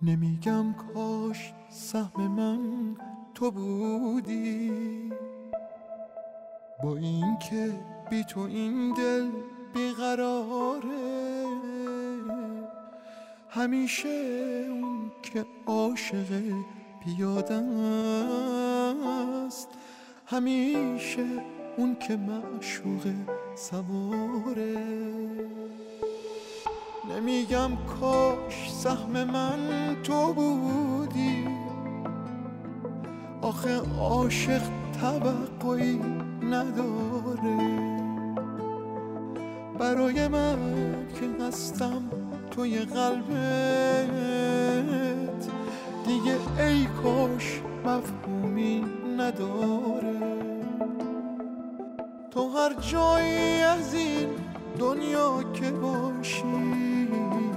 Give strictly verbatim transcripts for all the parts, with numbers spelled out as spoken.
نمیگم کاش سهم من تو بودی، با این که بی تو این دل بیقراره، همیشه اون که عاشق پیاده است، همیشه اون که معشوق سواره. نمیگم کاش سهم من تو بودی، آخه عاشق توقعی نداره، برای من که هستم توی قلبت دیگه ای کاش مفهومی نداره. تو هر جایی از این دنیا که باشی،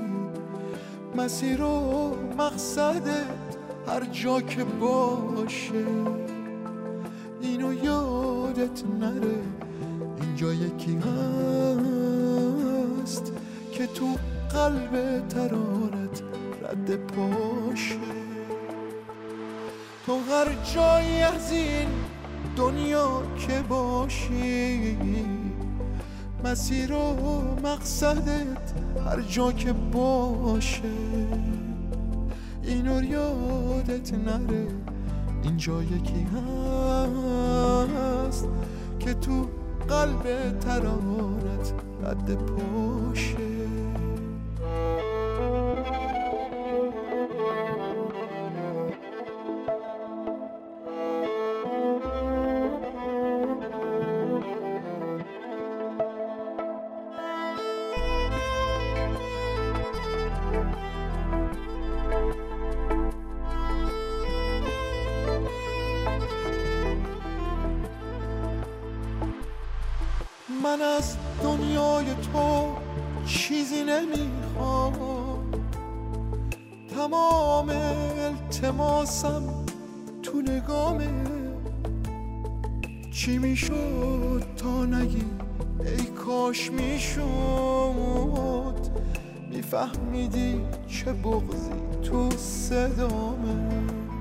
مسیر و مقصدت هر جا که باشه، اینو یادت نره اینجا یکی هست که تو قلب ترانت رد پاشه. تو هر جایی از این دنیا که باشی، مسیر و مقصدت هر جا که باشه، اینو یادت نره اینجا یکی هست که تو قلب ترانت رد پاشه. من از دنیای تو چیزی نمیخوام، تمام التماسم تو نگامه. چی میشد تا نگی ای کاش میشد، میفهمیدی چه بغضی تو صدامه.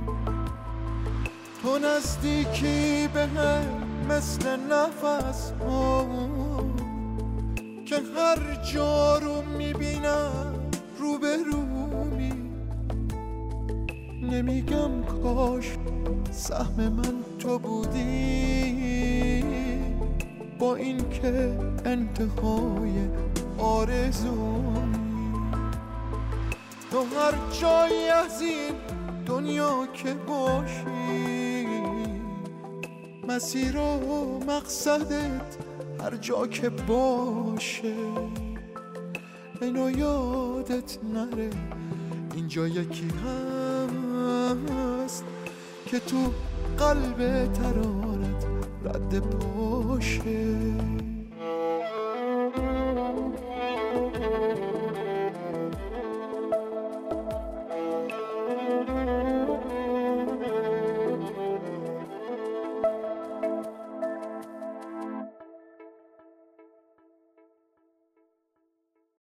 تو نزدیکی به هم مثل نفس ها که هر جا رو میبینم رو به رومی. نمیگم کاش سهم من تو بودی، با این که انتهای آرزومی. تو هر جایی از این دنیا که باشی، مسیر و مقصدت هر جا که باشه، اینو یادت نره اینجا یکی هست که تو قلب ترانت رد پاشه.